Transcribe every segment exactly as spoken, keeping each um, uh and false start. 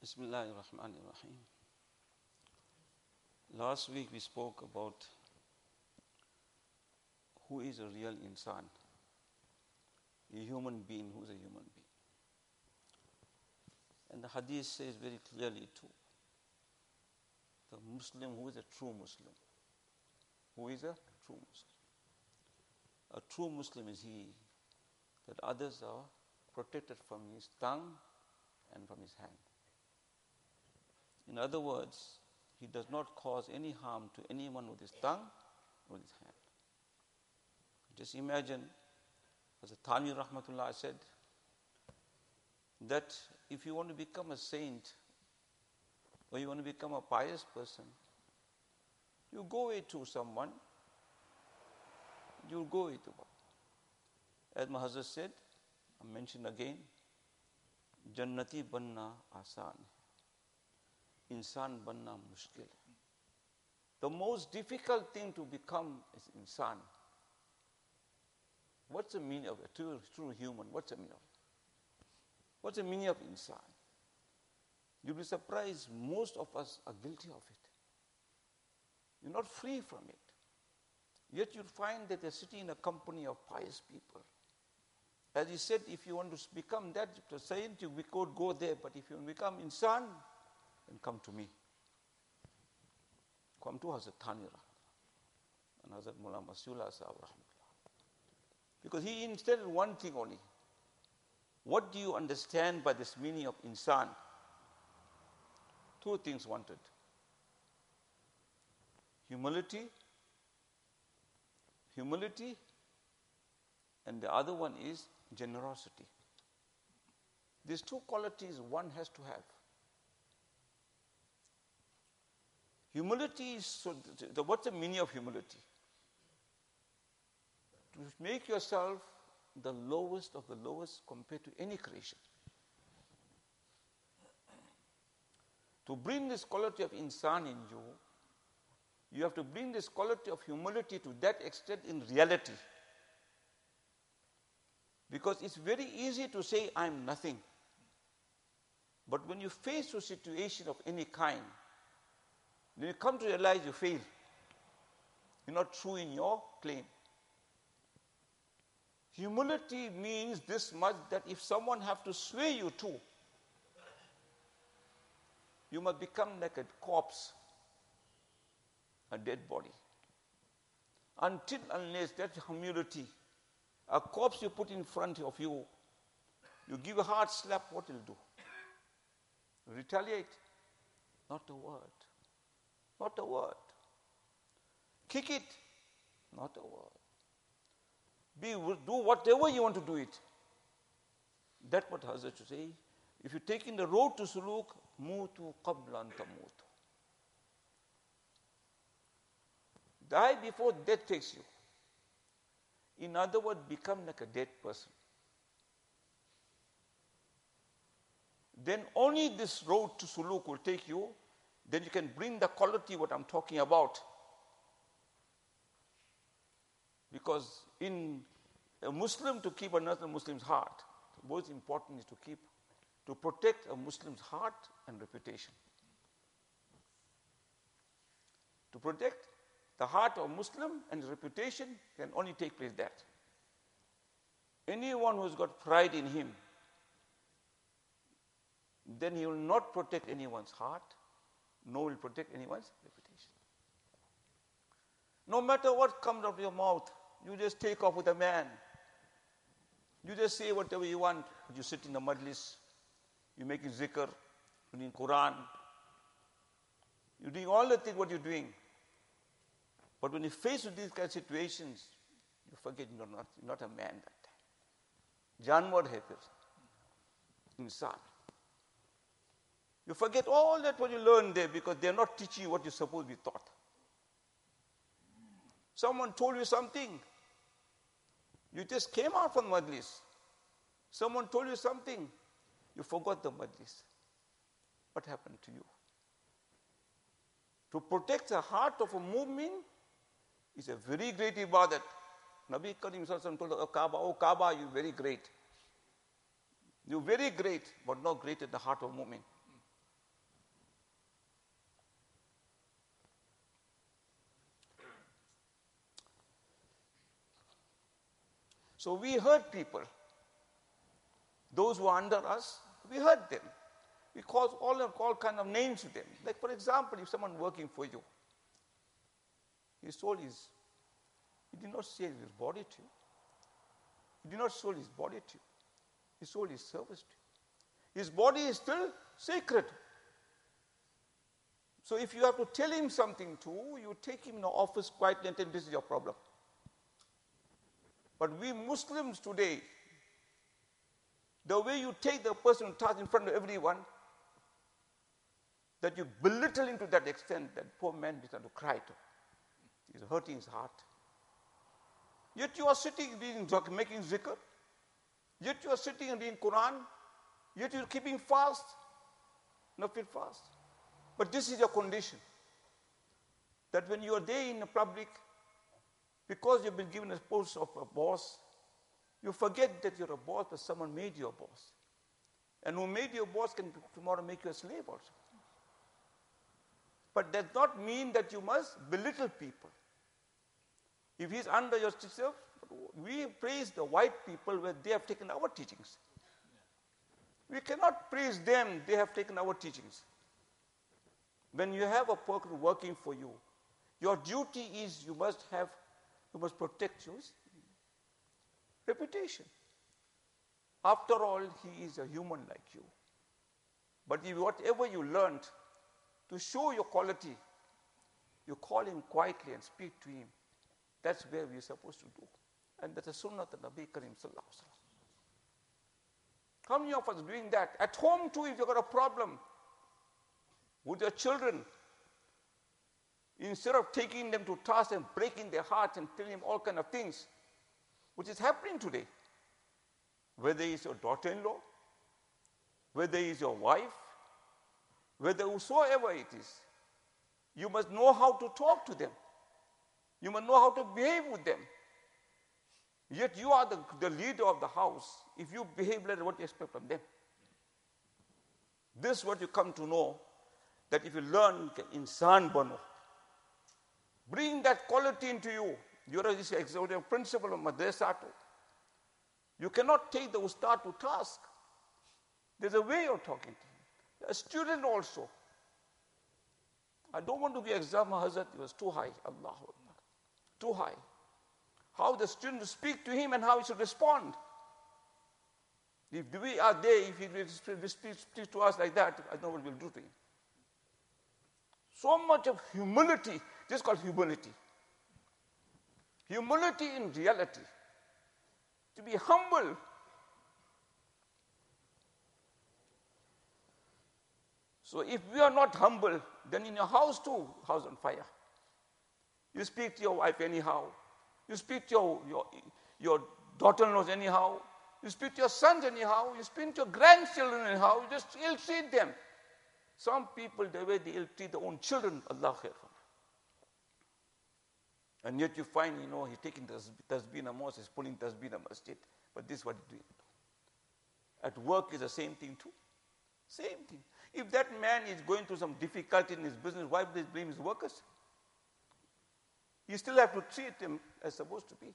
Bismillahir Rahmanir Rahim. Last week we spoke about who is a real insan, a human being, who is a human being. And the hadith says very clearly too, the Muslim who is a true Muslim. Who is a true Muslim? A true Muslim is he that others are protected from his tongue and from his hand. In other words, he does not cause any harm to anyone with his tongue or with his hand. Just imagine, as Thani Rahmatullah said, that if you want to become a saint or you want to become a pious person, you go away to someone, you go away to one. As my Hazrat said, I mention again, Jannati banna asan, insan banna mushkil. The most difficult thing to become is insan. What's the meaning of a true, true human? What's the meaning of it? What's the meaning of insan? You'll be surprised, most of us are guilty of it. You're not free from it. Yet you'll find that you're sitting in a company of pious people. As he said, if you want to become that saint, you could go there. But if you want to become insan, then come to me. Come to Hazrat Thanira and Hazrat Mullah Masihullah Sahib Rahmatullah. Because he instilled one thing only. What do you understand by this meaning of insan? Two things wanted. Humility, humility, and the other one is generosity. These two qualities one has to have. Humility is, so the, what's the meaning of humility? To make yourself the lowest of the lowest compared to any creation. To bring this quality of insan in you, you have to bring this quality of humility to that extent in reality. Because it's very easy to say, I'm nothing. But when you face a situation of any kind, then you come to realize you fail. You're not true in your claim. Humility means this much, that if someone have to sway you too, you must become like a corpse, a dead body. Until unless that humility, a corpse you put in front of you, you give a hard slap, what will do? Retaliate? Not a word. Not a word. Kick it? Not a word. Be, do whatever you want to do it. That's what Hazrat should say. If you take in the road to suluk, mutu qablan tamutu. Die before death takes you. In other words, become like a dead person. Then only this road to suluk will take you. Then you can bring the quality what I'm talking about. Because in a Muslim, to keep another Muslim's heart, the most important is to keep, to protect a Muslim's heart and reputation. To protect the heart of a Muslim and his reputation can only take place that. Anyone who's got pride in him, then he will not protect anyone's heart, nor will protect anyone's reputation. No matter what comes out of your mouth, you just take off with a man. You just say whatever you want. You sit in the majlis, you make a zikr, you read Quran, you're doing all the things what you're doing. But when you face with these kind of situations, you forget you're not, you're not a man that time. Janwar hai fir. Insan. You forget all that what you learned there because they're not teaching you what you're supposed to be taught. Someone told you something. You just came out from majlis. Someone told you something. You forgot the majlis. What happened to you? To protect the heart of a mu'min is a very great ibadat. Nabi Karim Sallallahu told the Kaaba, oh Kaaba, you're very great. You're very great, but not great at the heart of a mu'min. So we hurt people. Those who are under us, we hurt them. We cause all, all kind of names to them. Like for example, if someone working for you, he sold his, he did not sell his body to you. He did not sell his body to you. He sold his service to you. His body is still sacred. So if you have to tell him something too, you take him in the office quietly and tell him this is your problem. But we Muslims today, the way you take the person to task in front of everyone, that you belittle him to that extent that poor man began to cry to. He's hurting his heart. Yet you are sitting reading, making zikr. Yet you are sitting and reading Quran. Yet you are keeping fast. Not feel fast. But this is your condition. That when you are there in the public, because you've been given a post of a boss, you forget that you're a boss, but someone made you a boss. And who made you a boss can tomorrow make you a slave also. But does not mean that you must belittle people. If he's under your teacher, we praise the white people where they have taken our teachings. We cannot praise them, they have taken our teachings. When you have a person working for you, your duty is you must have, you must protect your reputation. After all, he is a human like you. But if whatever you learned, to show your quality, you call him quietly and speak to him. That's where we're supposed to do. And that's a sunnah of Nabi Karim Sallallahu Alaihi Wasallam. How many of us doing that? At home too, if you've got a problem with your children, instead of taking them to task and breaking their hearts and telling them all kind of things, which is happening today, whether it's your daughter-in-law, whether it's your wife, whether whosoever it is, you must know how to talk to them. You must know how to behave with them. Yet you are the, the leader of the house. If you behave like what you expect from them. This is what you come to know, that if you learn insan bano, bring that quality into you. You are this executive principle of madrasa. You cannot take the ustad to task. There's a way of talking to him. A student also. I don't want to give example, Hazrat, it was too high. Allahu Akbar. Too high. How the student will speak to him and how he should respond. If we are there, if he will speak to us like that, I don't know what we'll do to him. So much of humility, this is called humility. Humility in reality. To be humble. So if we are not humble, then in your house too, house on fire. You speak to your wife anyhow. You speak to your, your, your daughter-in-laws anyhow. You speak to your sons anyhow. You speak to your grandchildren anyhow. You just ill-treat them. Some people, the way they ill-treat their own children, Allah khair. And yet you find, you know, he's taking tasbih in a mosque, he's pulling tasbih in a masjid. But this is what he's doing. At work is the same thing too. Same thing. If that man is going through some difficulty in his business, why would they blame his workers? You still have to treat him as supposed to be.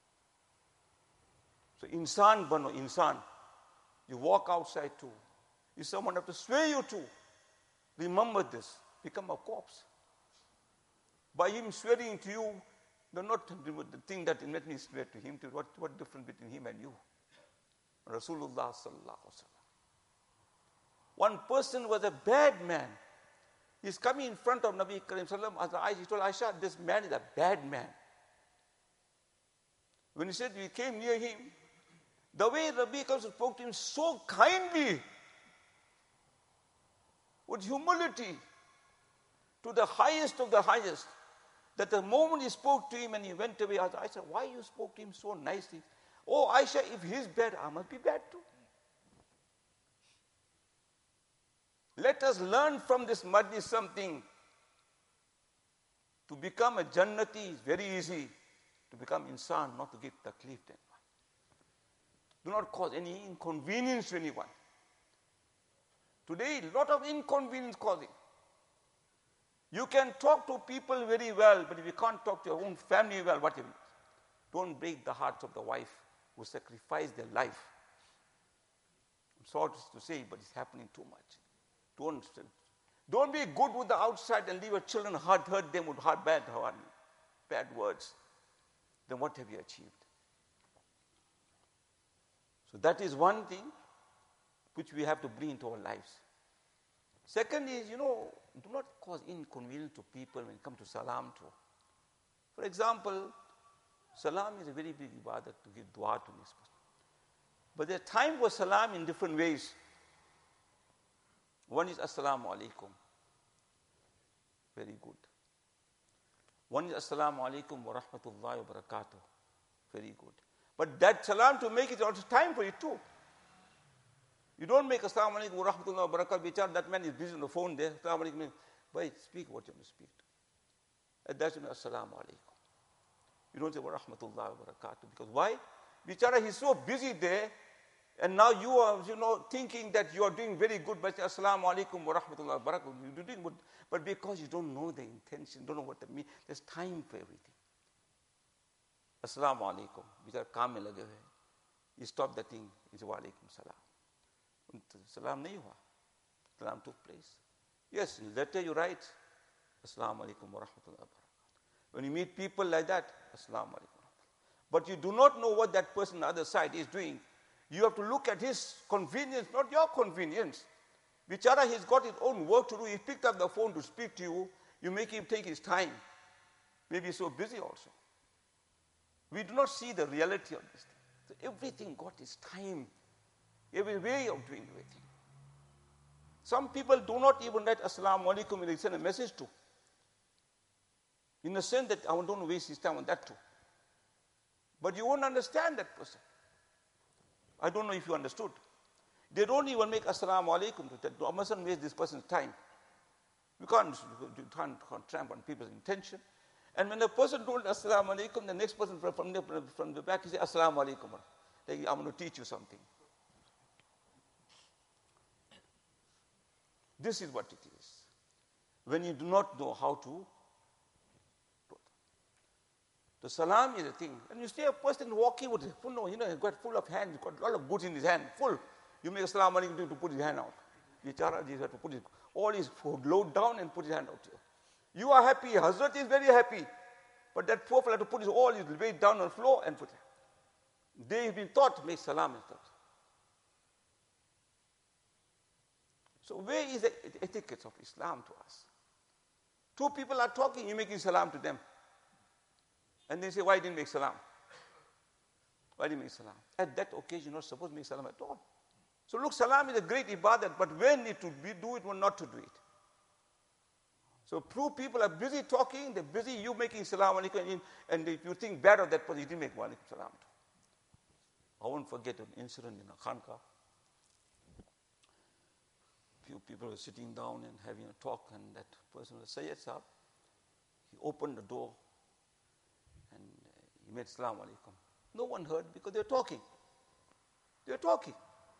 So insan bano, insan. You walk outside too. If someone have to swear you to, remember this. Become a corpse. By him swearing to you, do not think that let me swear to him. To what, what difference between him and you? Rasulullah sallallahu alaihi wasallam. One person was a bad man. He's coming in front of Nabi Karim Sallam. He told Aisha, this man is a bad man. When he said we came near him, the way Nabi Karim spoke to him so kindly, with humility, to the highest of the highest, that the moment he spoke to him and he went away, I said, why you spoke to him so nicely? Oh, Aisha, if he's bad, I must be bad too. Let us learn from this majlis something. To become a Jannati is very easy. To become insan, not to get taklif to anyone. Do not cause any inconvenience to anyone. Today, a lot of inconvenience causing. You can talk to people very well, but if you can't talk to your own family well, what do you do? Don't break the hearts of the wife. who sacrifice their life. I'm sorry to say, but it's happening too much. Don't, don't be good with the outside and leave your children hurt, hurt them with hard, bad, hard, bad words. Then what have you achieved? So that is one thing which we have to bring into our lives. Second is, you know, do not cause inconvenience to people when it comes to salam to. For example, salam is a very big ibadah to give dua to this person. But there's time for salam in different ways. One is assalamu alaikum. Very good. One is assalamu alaikum wa rahmatullahi wa barakatuh. Very good. But that salam to make it also time for it too. You don't make assalamu alaikum wa rahmatullahi wa barakatuh. Bichar, that man is busy on the phone there. Assalamu alaikum. Wait, speak what you want to speak. And that's assalamu alaikum. You don't say wa rahmatullahi wa barakatuh. Because why? Bichara, he's so busy there. And now you are, you know, thinking that you are doing very good by saying assalamu alaikum wa rahmatullahi wa barakatuh. You're doing good. But because you don't know the intention, don't know what it means, there's time for everything. Assalamu alaikum. Bichara kaam mein lage hue. You stop the thing. He says wa alaikum salam. Salam nahi hua. Salam took place. Yes, in letter you write assalamu alaikum wa rahmatullahi wa barakatuh. When you meet people like that, assalamu alaikum. But you do not know what that person on the other side is doing. You have to look at his convenience, not your convenience. Bichara, he's got his own work to do. He picked up the phone to speak to you. You make him take his time. Maybe he's so busy also. We do not see the reality of this thing. So everything got its time. Every way of doing everything. Some people do not even write assalamu alaikum when they send a message to. In the sense that I don't want to waste his time on that too. But you won't understand that person. I don't know if you understood. They don't even make assalamu alaikum to that. I mustn't waste this person's time. We can't, you can't, can't tramp on people's intention. And when the person told assalamu alaikum, the next person from, from, the, from the back, he said assalamu alaikum. Like, I'm going to teach you something. This is what it is. When you do not know how to. The salam is a thing. And you see a person walking with full, no, you know, he's got full of hands, he's got a lot of goods in his hand, full. You make a salam alaikum to put his hand out. Bichara, he has to put his, all his load down and put his hand out here. You are happy, Hazrat is very happy. But that poor fellow had to put his, all his weight down on the floor and put it. They've been taught to make salam and stuff. So where is the etiquette of Islam to us? Two people are talking, you're making salam to them. And they say, why didn't you make salam? Why didn't you make salam? At that occasion, you're not supposed to make salam at all. So look, salam is a great ibadat, but when need to be, do it or not to do it. So true people are busy talking, they're busy, you making salam alaikum, and if you think bad of that person, you didn't make wa alaikum salam to. I won't forget an incident in a khanqa. Few people were sitting down and having a talk, and that person was Sayyid Sahib. He opened the door and he made salam alaikum. No one heard because they were talking. They were talking.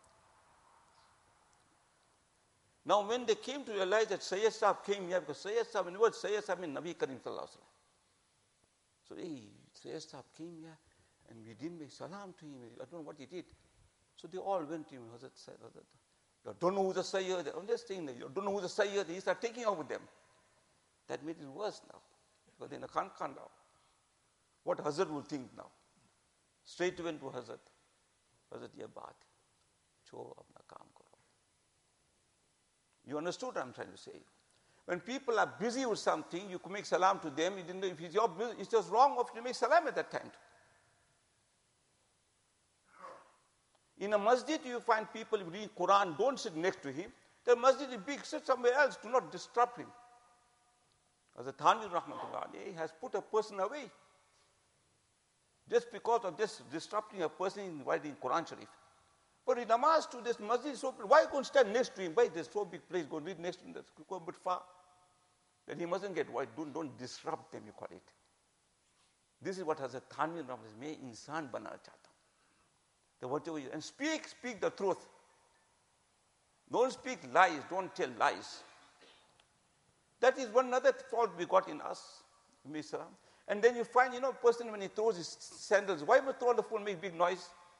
Now when they came to realize that Sayyid Sahib came here, because Sayyid Sahib, in the word Sayyid Sahib means Nabi Karim Sallallahu Alaihi Wasallam. So hey, Sayyid Sahib came here and we didn't make salam to him. I don't know what he did. So they all went to him. Hazrat said, I don't know who's the Sayyid. I'm just saying that you don't know who's the Sayyid. He started taking over them. That made it worse now. Because they can't come now. What Hazrat will think now? Straight went to Hazrat. Hazrat, ye baat. Cho apna kaam karo. You understood what I'm trying to say? When people are busy with something, you can make salam to them. You didn't know if it's your business, it's just wrong of you to make salam at that time. In a masjid, you find people reading Quran, don't sit next to him. The masjid is big, sit somewhere else, do not disrupt him. As a Thanvi Rahmatullah has put a person away. Just because of this disrupting a person in writing Quran Sharif. But in namaz to this masjid, so why go and stand next to him? Why there's so big place, go read next to him, that's go a bit far. Then he mustn't get white, don't, don't disrupt them, you call it. This is what has a Thanvi Rahmatullah, may insan bana chata. The whatever you, and speak, speak the truth. Don't speak lies, don't tell lies. That is one other fault we got in us. And then you find, you know, a person when he throws his sandals, why would throw the phone make big noise?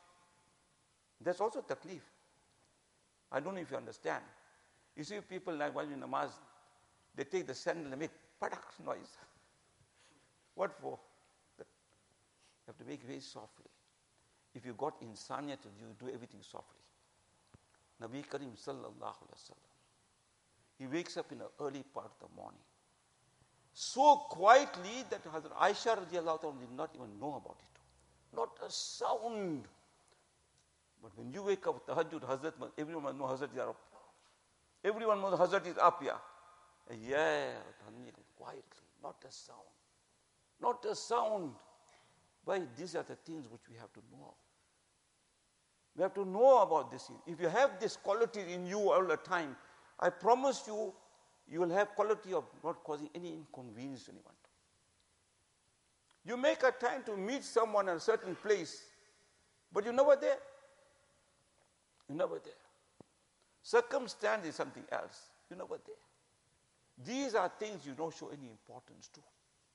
That's also taklif. I don't know if you understand. You see people like while in namaz, they take the sandal and make padak noise. What for? You have to make it very softly. If you got insaniyat, you do everything softly. Nabi Karim sallallahu alaihi wasallam, he wakes up in the early part of the morning, so quietly that Hazrat Aisha radiallahu ta'ala did not even know about it. Not a sound. But when you wake up, tahajjud, Hazrat, everyone knows Hazrat is up. Everyone knows Hazrat is up here. Yeah, quietly, not a sound. Not a sound. Why? These are the things which we have to know. We have to know about this. If you have this quality in you all the time, I promise you, you will have quality of not causing any inconvenience to anyone. You make a time to meet someone at a certain place, but you're never there. You're never there. Circumstance is something else. You're never there. These are things you don't show any importance to.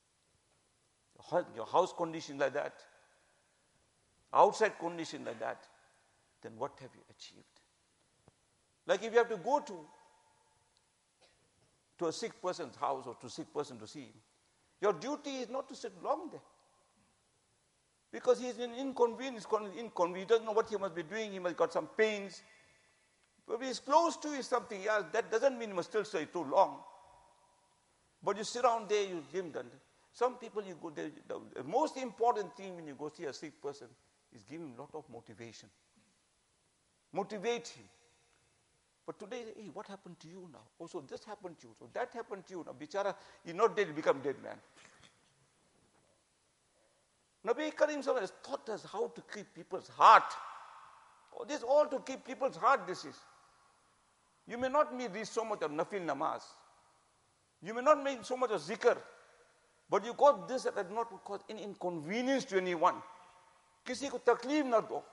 Your house condition like that, outside condition like that, then what have you achieved? Like if you have to go to, to a sick person's house or to a sick person to see him, your duty is not to sit long there. Because he's in inconvenience, inconvenience, he doesn't know what he must be doing, he must have got some pains. But if he's close to you something else, that doesn't mean you must still stay too long. But you sit down there, you give them. Some people you go there, the most important thing when you go see a sick person is give him a lot of motivation. Motivate him. But today, hey, what happened to you now? Oh, so this happened to you. So that happened to you. Now, bichara, he's not dead, he become dead man. Nabi Karim Sallallahu has taught us how to keep people's heart. Oh, this is all to keep people's heart, this is. You may not read so much of nafil namaz. You may not make so much of zikr. But you got this that not to cause any inconvenience to anyone. Kisi ko taklif na do.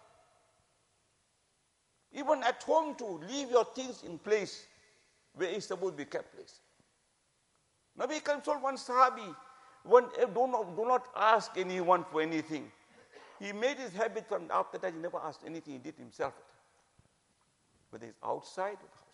Even at home too, leave your things in place where it's supposed to be kept place. Nabi Karim told one sahabi, one, do, not, do not ask anyone for anything. He made his habit from after that, he never asked anything, he did himself. Whether it's outside or house.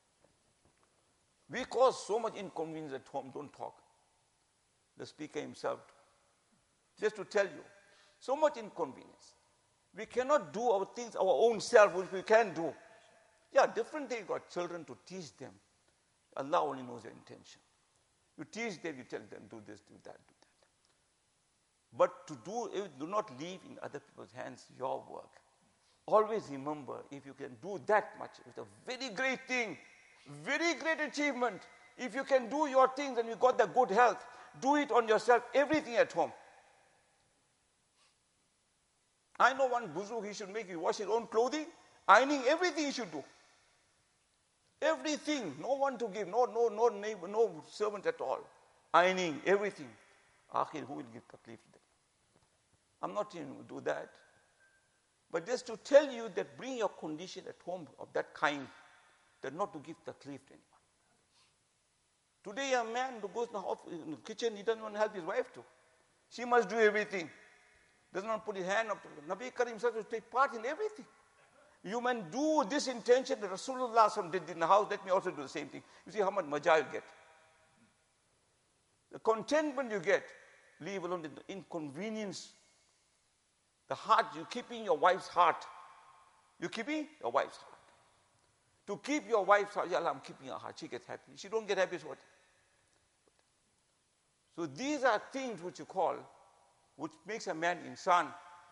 We cause so much inconvenience at home, don't talk. The speaker himself. Just to tell you, so much inconvenience. We cannot do our things our own self, which we can do. Yeah, different things. You got children to teach them. Allah only knows your intention. You teach them, you tell them, do this, do that, do that. But to do, do not leave in other people's hands your work. Always remember, if you can do that much, it's a very great thing, very great achievement. If you can do your things and you got the good health, do it on yourself, everything at home. I know one buzurg, he should make you wash his own clothing, ironing, everything he should do. Everything, no one to give, no, no, no neighbor, no servant at all. Ironing, everything. Akhir, who will give taklif to them? I'm not saying do that. But just to tell you that bring your condition at home of that kind, that not to give taklif to anyone. Today a man who goes in the kitchen, he doesn't want to help his wife too. She must do everything. Does not put his hand up to it. Nabi Karim himself to take part in everything. You man do this intention that Rasulullah did in the house, let me also do the same thing. You see how much majah you get. The contentment you get, leave alone the inconvenience. The heart, you're keeping your wife's heart. You're keeping your wife's heart. To keep your wife's heart, yeah, I'm keeping her heart. She gets happy. She don't get happy, so what? So these are things which you call, which makes a man insan.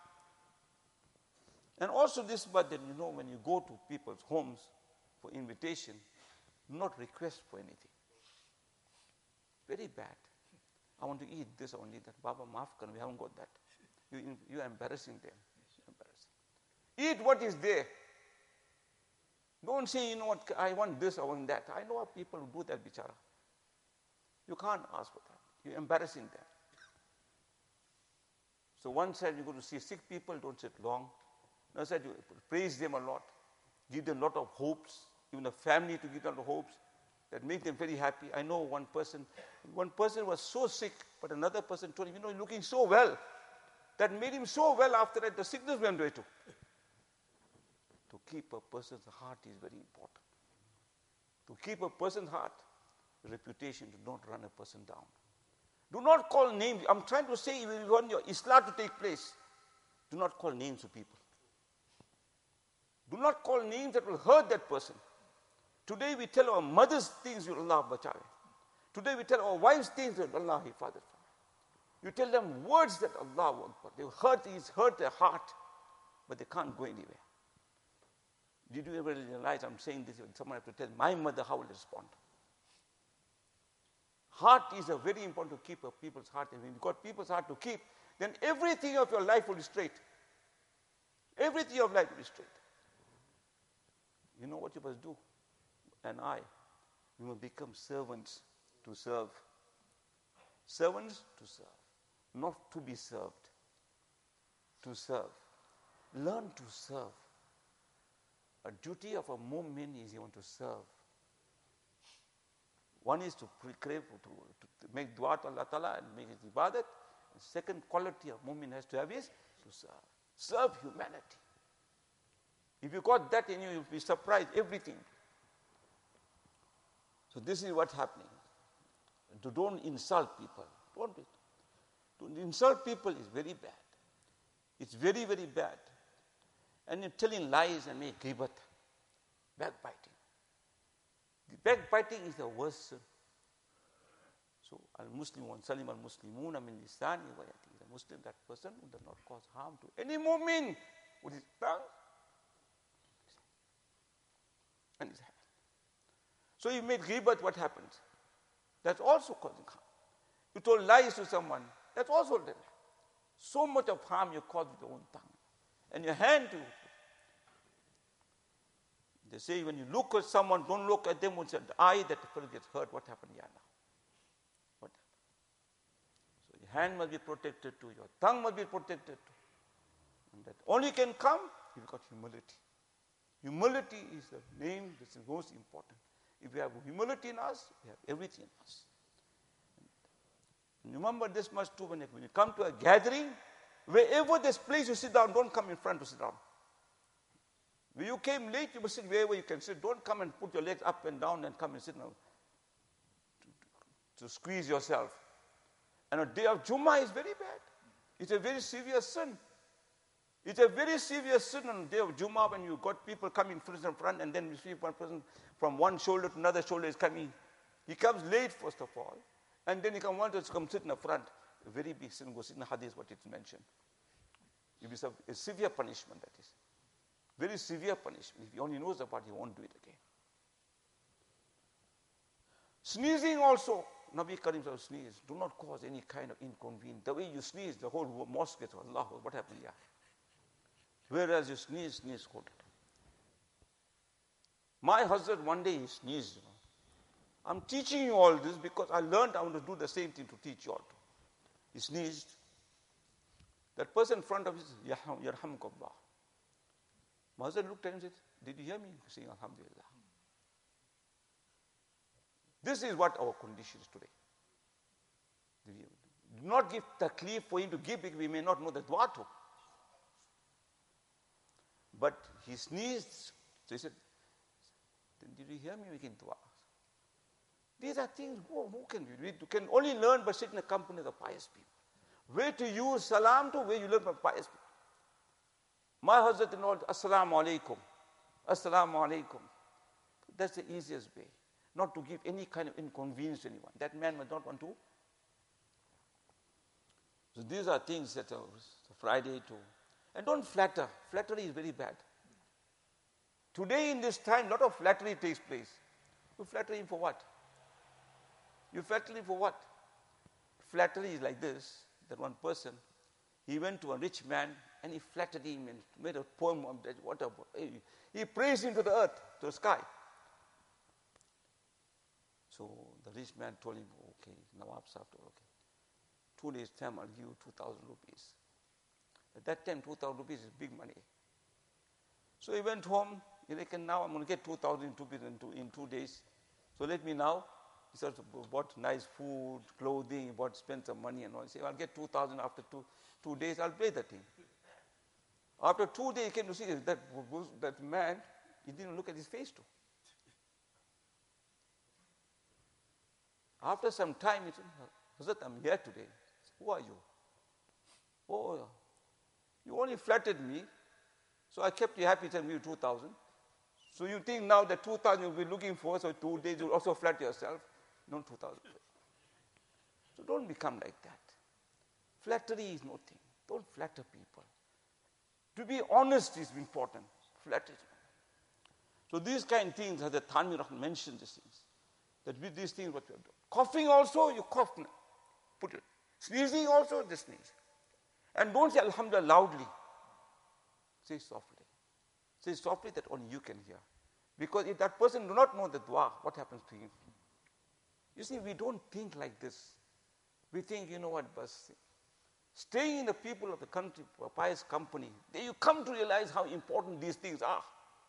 And also this, but then you know, when you go to people's homes for invitation, do not request for anything. Very bad. I want to eat this, I want to eat that. Baba, maaf karna, we haven't got that. You, you are embarrassing them. Embarrassing. Eat what is there. Don't say, you know what, I want this, I want that. I know people who do that, bichara. You can't ask for that. You're embarrassing them. So one side you go to see sick people, don't sit long. Another side you praise them a lot. Give them a lot of hopes. Even a family to give them a lot of hopes. That make them very happy. I know one person, one person was so sick, but another person told him, you know, you're looking so well. That made him so well after that, the sickness went away too. To keep a person's heart is very important. To keep a person's heart, reputation, to not run a person down. Do not call names. I'm trying to say, if you want your Islah to take place, do not call names to people. Do not call names that will hurt that person. Today we tell our mothers things that Allah bachawe. Today we tell our wives things that Allah hifadhat. You tell them words that Allah won't. They hurt, it's hurt their heart, but they can't go anywhere. Did you ever realize I'm saying this? Someone have to tell my mother how will respond. Heart is a very important to keep a people's heart. And when you've got people's heart to keep, then everything of your life will be straight. Everything of life will be straight. You know what you must do? And I, we must become servants to serve. Servants to serve. Not to be served. To serve. Learn to serve. A duty of a mu'min is you want to serve. One is to crave, to, to make dua to Allah Ta'ala and make his ibadat. The second quality of mu'min has to have is to serve. Serve humanity. If you got that in you, you'll be surprised, everything. So this is what's happening. To don't insult people. Don't be. To insult people is very bad. It's very, very bad. And you're telling lies and make ghibat. Backbiting. Backbiting is the worst sin. So, al-Muslim wa salim al-Muslimuna min lisani wa yati. The Muslim, that person who does not cause harm to any mu'min with his tongue and his hand. So you made ghibat, what happens? That's also causing harm. You told lies to someone, that's also there. So much of harm you cause with your own tongue. And your hand too. They say when you look at someone, don't look at them with the eye that the person gets hurt. What happened here now? What happened? So your hand must be protected too, your tongue must be protected too. And that only can come if you've got humility. Humility is the name that is most important. If we have humility in us, we have everything in us. And remember this much too, when you come to a gathering, wherever there's place you sit down, don't come in front to sit down. When you came late, you must sit wherever you can sit. Don't come and put your legs up and down and come and sit now to, to squeeze yourself. And a day of Jummah is very bad. It's a very severe sin. It's a very severe sin on the day of Jummah when you got people coming front and front, and then you see one person from one shoulder to another shoulder is coming. He comes late, first of all, and then he can want to come sit in the front. A very big sin goes in the hadith, what it's mentioned. It is a, a severe punishment, that is. Very severe punishment. If he only knows about it, he won't do it again. Sneezing also. Nabi Karim said, sneeze. Do not cause any kind of inconvenience. The way you sneeze, the whole mosque gets, Allah, what happened here? Whereas you sneeze, sneeze good. My husband, one day he sneezed. You know. I'm teaching you all this because I learned I want to do the same thing to teach you all. He sneezed. That person in front of him said, Yarhamkallah. My husband looked at him and said, did you hear me saying Alhamdulillah? This is what our condition is today. Do not give taklif for him to give because we may not know the dua to. But he sneezed. So he said, did you hear me making dua? These are things, who, who can we, we can only learn by sitting in the company of the pious people. Where to use salam to, where you learn from pious people. My husband and all, Assalamu alaikum. Assalamu alaikum. That's the easiest way. Not to give any kind of inconvenience to anyone. That man must not want to. So these are things that are Friday too. And don't flatter. Flattery is very bad. Today in this time, a lot of flattery takes place. You flatter him for what? You flatter him for what? Flattery is like this, that one person, he went to a rich man and he flattered him and made a poem of that. What a, he praised him to the earth, to the sky. So the rich man told him, okay, Nawab Sahib told, okay, two days time I'll give you two thousand rupees. At that time, two thousand rupees is big money. So he went home. He reckoned, now I'm going to get two thousand rupees in two, in two days. So let me now. He started bought nice food, clothing, he bought, spent some money and all. He said, I'll get two thousand after two, two days, I'll pay the thing. After two days, he came to see that, that man, he didn't look at his face too. After some time, he said, Hazrat, I'm here today. Said, who are you? Oh, you only flattered me, so I kept you happy, telling you two thousand. So you think now that two thousand you'll be looking for, so two days you'll also flatter yourself. No, two thousand. So don't become like that. Flattery is nothing. Don't flatter people. To be honest is important. Flattery. So these kind of things, as the Thanvi Rahman mentioned these things, that with these things what you have done. Coughing also, you cough now. Put it. Sneezing also, the sneeze. And don't say Alhamdulillah loudly. Say softly. Say softly that only you can hear. Because if that person do not know the dua, what happens to him? You see, we don't think like this. We think, you know what, bus. Staying in the people of the country, a pious company, then you come to realize how important these things are.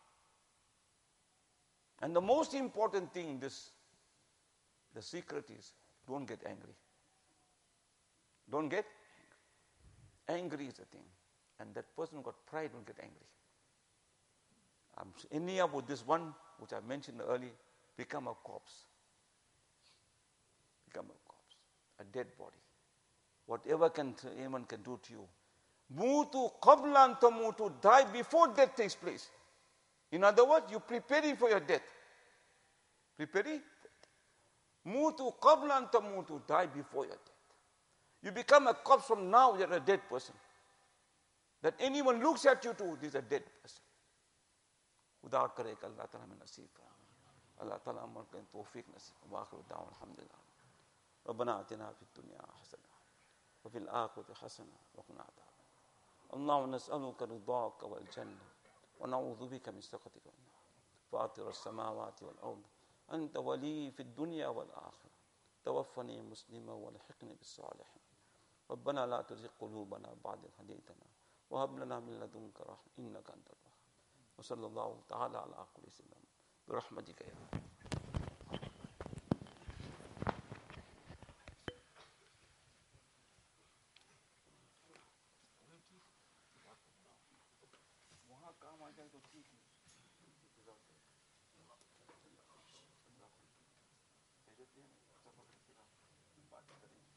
And the most important thing in this, the secret is, don't get angry. Don't get angry. Angry is the thing. And that person who got pride don't get angry. I'm ending up with this one, which I mentioned earlier, become a corpse. Become a corpse. A dead body. Whatever can anyone can do to you. Mutu qablan tamutu, die before death takes place. In other words, you're preparing for your death. Preparing? Mutu qablan tamutu, die before your death. You become a corpse from now, you're a dead person. That anyone looks at you too, this is a dead person. खुदा करे कि अल्लाह ताला में नसीब फरमाए अल्लाह ताला अमल के तौफीक नसीब वाखिर दावा अल्हम्दुलिल्लाह रब्बना आतिना फिद दुनिया हसना व फिल आखिरति हसना व क़िना अज़ाब अल्लाहुम्मा नसअलुका रिदाका वल जन्नह व नऊज़ु बिका मिन सख़तिका वन नार फातिर अस-समावाति वल अर्द अंत वली फिद दुनिया वल आखिरह तवफ़्फ़नी मुस्लिमा वल्हिक़नी बिस्सालिहीन रब्बना ला तुज़िग़ क़ुलूबना बअद इज़ हदयतना व हब लना मिन लदुनका रहमह इन्नका अंतल वहाब وصلى الله تعالى على كل سيدنا برحمتك يا رب. वहाँ काम आ जाए तो ठीक है.